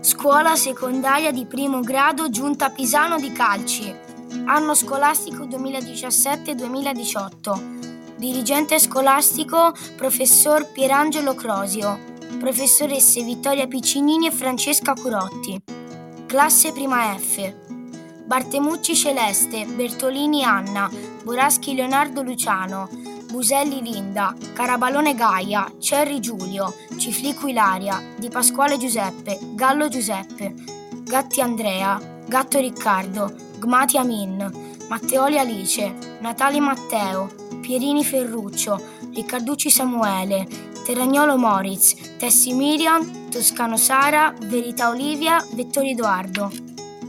Scuola secondaria di primo grado Giunta Pisano di Calci. Anno scolastico 2017-2018. Dirigente scolastico Professor Pierangelo Crosio. Professoresse Vittoria Piccinini e Francesca Curotti. Classe prima F. Bartemucci Celeste, Bertolini Anna, Boraschi Leonardo Luciano, Buselli Linda, Carabalone Gaia, Cerri Giulio, Ciflicu Ilaria, Di Pasquale Giuseppe, Gallo Giuseppe, Gatti Andrea, Gatto Riccardo, Gmati Amin, Matteoli Alice, Natali Matteo, Pierini Ferruccio, Riccarducci Samuele, Terragnolo Moritz, Tessi Miriam, Toscano Sara, Verità Olivia, Vettori Edoardo.